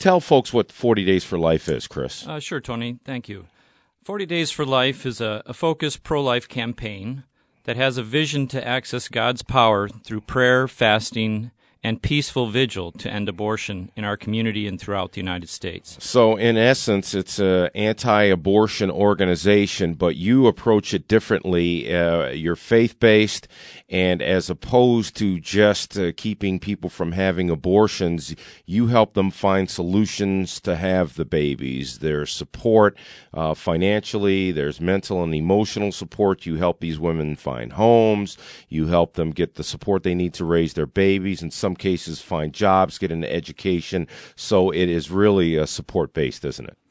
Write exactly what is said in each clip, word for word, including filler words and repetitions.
Tell folks what forty Days for Life is, Chris. Uh, sure, Tony. Thank you. forty Days for Life is a, a focused pro-life campaign that has a vision to access God's power through prayer, fasting, and peaceful vigil to end abortion in our community and throughout the United States. So, in essence, it's an anti-abortion organization, but you approach it differently. Uh, you're faith-based, and as opposed to just uh, keeping people from having abortions, you help them find solutions to have the babies. There's support uh, financially. There's mental and emotional support. You help these women find homes. You help them get the support they need to raise their babies. In some cases, find jobs, get into education. So it is really uh, support-based, isn't it?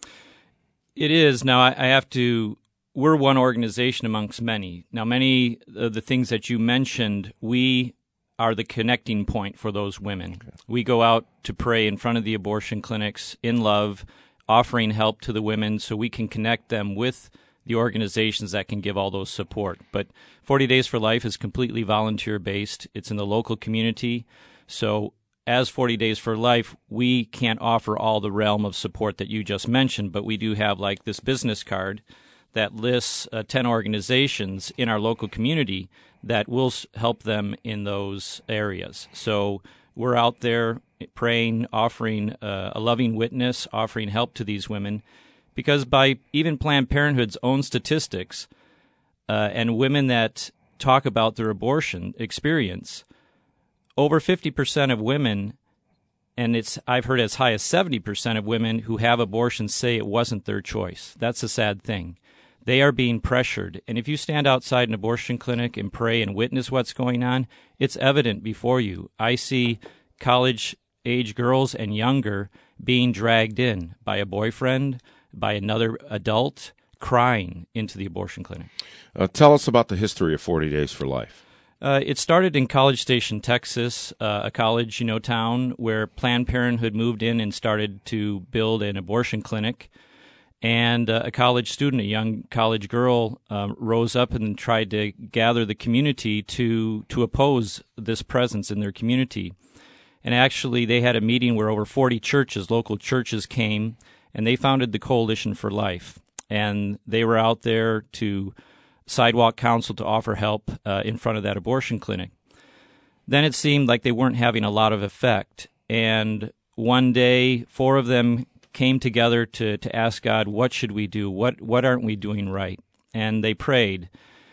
It is. Now, I, I have to, we're one organization amongst many. Now, many of the things that you mentioned, we are the connecting point for those women. Okay. We go out to pray in front of the abortion clinics in love, offering help to the women so we can connect them with the organizations that can give all those support. But forty Days for Life is completely volunteer-based. It's in the local community. So as forty Days for Life, we can't offer all the realm of support that you just mentioned, but we do have like this business card that lists uh, ten organizations in our local community that will s- help them in those areas. So we're out there praying, offering uh, a loving witness, offering help to these women, because by even Planned Parenthood's own statistics uh, and women that talk about their abortion experience, over fifty percent of women, and it's I've heard as high as seventy percent of women who have abortions say it wasn't their choice. That's a sad thing. They are being pressured. And if you stand outside an abortion clinic and pray and witness what's going on, it's evident before you. I see college-age girls and younger being dragged in by a boyfriend, by another adult, crying into the abortion clinic. Uh, tell us about the history of forty Days for Life. Uh, it started in College Station, Texas, uh, a college, you know, town where Planned Parenthood moved in and started to build an abortion clinic. And uh, a college student, a young college girl, um, rose up and tried to gather the community to to oppose this presence in their community. And actually, they had a meeting where over forty churches, local churches, came, and they founded the Coalition for Life. And they were out there to sidewalk counsel to offer help uh, in front of that abortion clinic. Then it seemed like they weren't having a lot of effect. And one day, four of them came together to, to ask God, what should we do? What what aren't we doing right? And they prayed.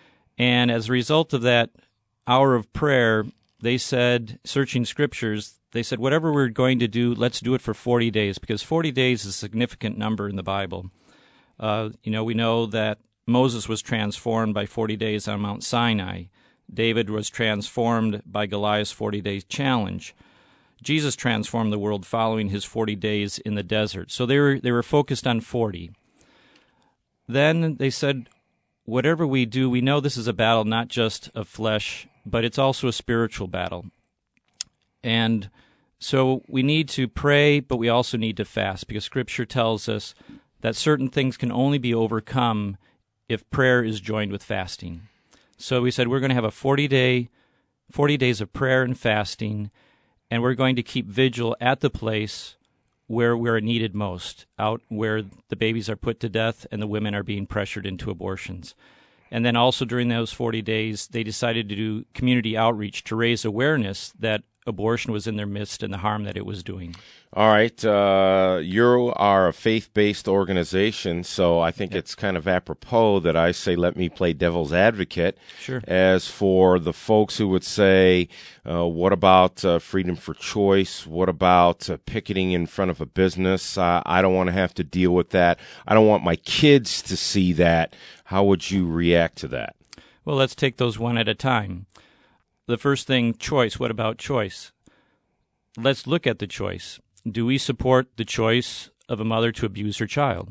And as a result of that hour of prayer, they said, searching scriptures, they said, whatever we're going to do, let's do it for forty days, because forty days is a significant number in the Bible. Uh, you know, we know that Moses was transformed by forty days on Mount Sinai. David was transformed by Goliath's forty-day challenge. Jesus transformed the world following his forty days in the desert. So they were they were focused on forty. Then they said, whatever we do, we know this is a battle not just of flesh, but it's also a spiritual battle. And so we need to pray, but we also need to fast, because Scripture tells us that certain things can only be overcome if prayer is joined with fasting. So we said we're going to have a forty-day, forty days of prayer and fasting, and we're going to keep vigil at the place where we're needed most, out where the babies are put to death and the women are being pressured into abortions. And then also during those forty days, they decided to do community outreach to raise awareness that abortion was in their midst and the harm that it was doing. All right. Uh, you are a faith-based organization, so I think yep. it's kind of apropos that I say let me play devil's advocate. Sure. As for the folks who would say, uh, what about uh, freedom for choice? What about uh, picketing in front of a business? Uh, I don't want to have to deal with that. I don't want my kids to see that. How would you react to that? Well, let's take those one at a time. The first thing, choice. What about choice? Let's look at the choice. Do we support the choice of a mother to abuse her child?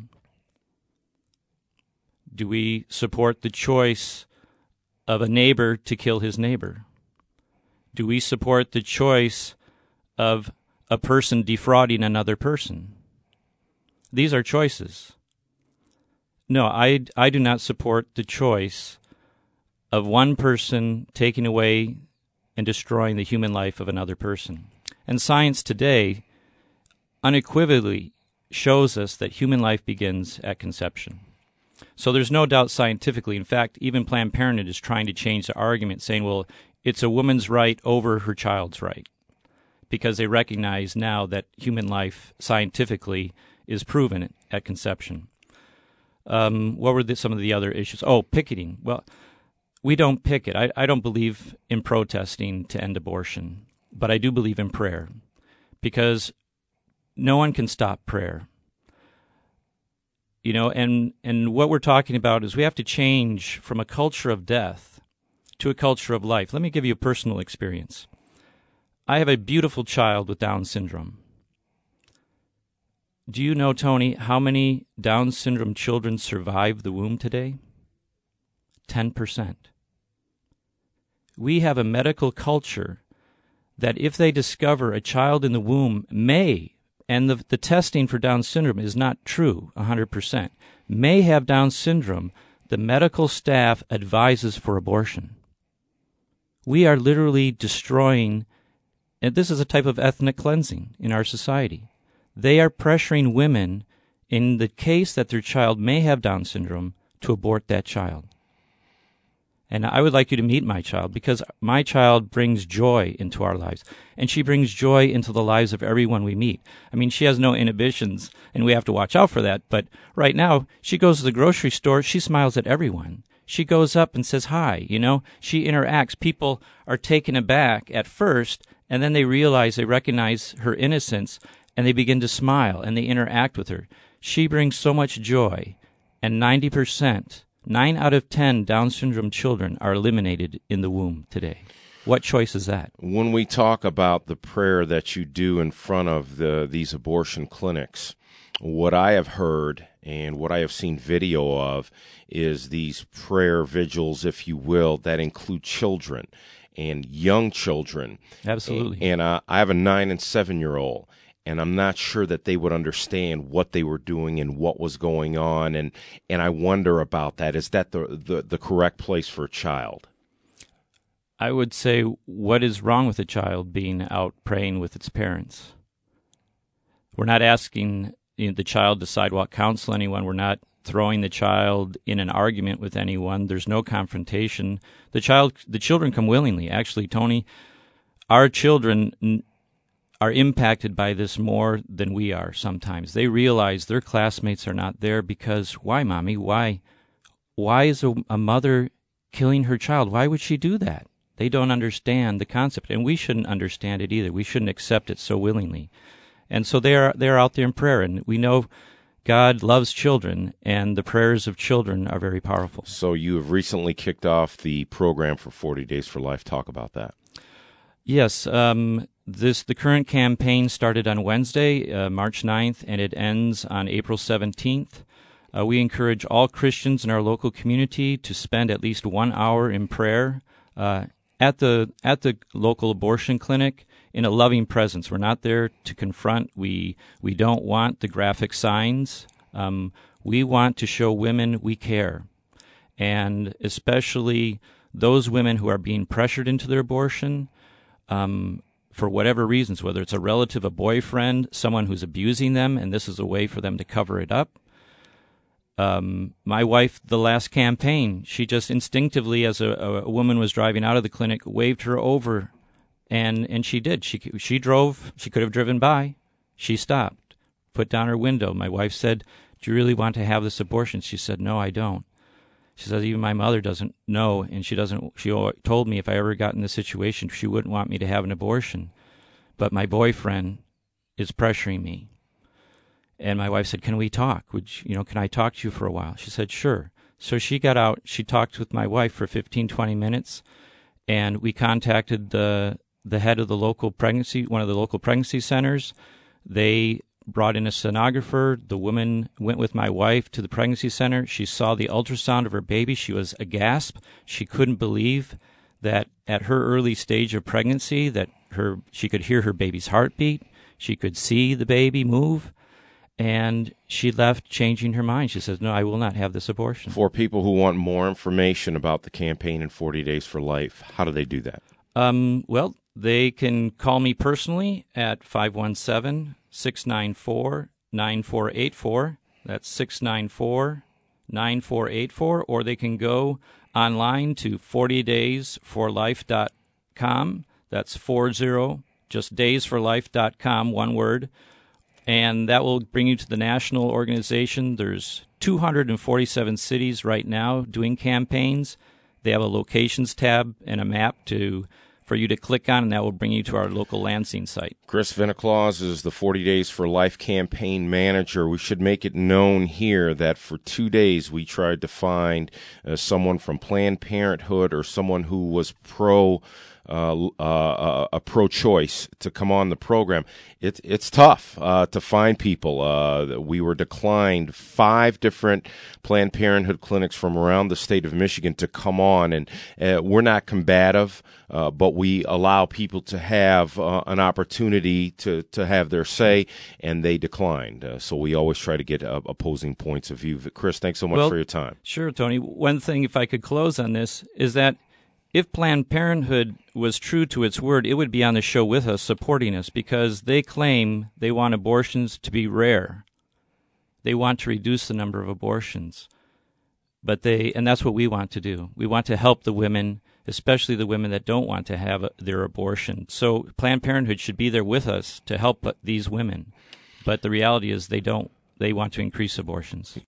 Do we support the choice of a neighbor to kill his neighbor? Do we support the choice of a person defrauding another person? These are choices. No, I, I do not support the choice of one person taking away and destroying the human life of another person. And science today unequivocally shows us that human life begins at conception. So there's no doubt scientifically. In fact, even Planned Parenthood is trying to change the argument, saying, well, it's a woman's right over her child's right, because they recognize now that human life scientifically is proven at conception. Um, what were the, some of the other issues? Oh, picketing. Well, we don't picket. I, I don't believe in protesting to end abortion, but I do believe in prayer, because no one can stop prayer. You know, and, and what we're talking about is we have to change from a culture of death to a culture of life. Let me give you a personal experience. I have a beautiful child with Down syndrome. Do you know, Tony, how many Down syndrome children survive the womb today? ten percent. We have a medical culture that if they discover a child in the womb may, and the, the testing for Down syndrome is not true one hundred percent, may have Down syndrome, the medical staff advises for abortion. We are literally destroying, and this is a type of ethnic cleansing in our society. They are pressuring women in the case that their child may have Down syndrome to abort that child. And I would like you to meet my child, because my child brings joy into our lives, and she brings joy into the lives of everyone we meet. I mean, she has no inhibitions, and we have to watch out for that. But right now, she goes to the grocery store, she smiles at everyone. She goes up and says hi, you know. She interacts. People are taken aback at first, and then they realize, they recognize her innocence, and they begin to smile, and they interact with her. She brings so much joy, and ninety percent, nine out of ten Down syndrome children are eliminated in the womb today. What choice is that? When we talk about the prayer that you do in front of the these abortion clinics, what I have heard and what I have seen video of is these prayer vigils, if you will, that include children and young children. Absolutely. And, and uh, I have a nine and seven-year-old. And I'm not sure that they would understand what they were doing and what was going on. And, and I wonder about that. Is that the, the, the correct place for a child? I would say, what is wrong with a child being out praying with its parents? We're not asking, you know, the child to sidewalk counsel anyone. We're not throwing the child in an argument with anyone. There's no confrontation. The child, the children come willingly. Actually, Tony, our children are impacted by this more than we are sometimes. They realize their classmates are not there because, why, Mommy? Why? Why is a, a mother killing her child? Why would she do that? They don't understand the concept, and we shouldn't understand it either. We shouldn't accept it so willingly. And so they are, they are out there in prayer, and we know God loves children, and the prayers of children are very powerful. So you have recently kicked off the program for forty Days for Life. Talk about that. Yes, um, this the current campaign started on Wednesday, uh, March ninth, and it ends on April seventeenth. Uh, we encourage all Christians in our local community to spend at least one hour in prayer uh, at the at the local abortion clinic in a loving presence. We're not there to confront. We we don't want the graphic signs. Um, we want to show women we care, and especially those women who are being pressured into their abortion. Um, for whatever reasons, whether it's a relative, a boyfriend, someone who's abusing them, and this is a way for them to cover it up. Um, my wife, the last campaign, she just instinctively, as a, a woman was driving out of the clinic, waved her over, and, and she did. She she drove. She could have driven by. She stopped, put down her window. My wife said, "Do you really want to have this abortion?" She said, "No, I don't." She says, even my mother doesn't know, and she doesn't. She told me if I ever got in this situation, she wouldn't want me to have an abortion. But my boyfriend is pressuring me. And my wife said, "Can we talk? Would you, you know, can I talk to you for a while?" She said, "Sure." So she got out. She talked with my wife for fifteen, twenty minutes, and we contacted the the head of the local pregnancy, one of the local pregnancy centers. They brought in a sonographer. The woman went with my wife to the pregnancy center. She saw the ultrasound of her baby. She was aghast. She couldn't believe that at her early stage of pregnancy that her she could hear her baby's heartbeat. She could see the baby move. And she left changing her mind. She says, "No, I will not have this abortion." For people who want more information about the campaign in forty Days for Life, how do they do that? Um, well, they can call me personally at five one seven, six nine four, nine four eight four. That's six nine four, nine four eight four. Or they can go online to forty days for life dot com. That's forty, just days for life dot com, one word. And that will bring you to the national organization. There's two hundred forty-seven cities right now doing campaigns. They have a locations tab and a map to for you to click on, and that will bring you to our local Lansing site. Chris Veneclaus is the forty days for life campaign manager. We should make it known here that for two days we tried to find uh, someone from Planned Parenthood or someone who was pro Uh, uh, a pro-choice to come on the program. It, it's tough uh, to find people. Uh, we were declined five different Planned Parenthood clinics from around the state of Michigan to come on, and uh, we're not combative, uh, but we allow people to have uh, an opportunity to, to have their say, and they declined. Uh, so we always try to get uh, opposing points of view. Chris, thanks so much well, for your time. Sure, Tony. One thing, if I could close on this, is that if Planned Parenthood was true to its word, it would be on the show with us, supporting us, because they claim they want abortions to be rare. They want to reduce the number of abortions. But they, and that's what we want to do. We want to help the women, especially the women that don't want to have their abortion. So Planned Parenthood should be there with us to help these women. But the reality is they don't. They want to increase abortions.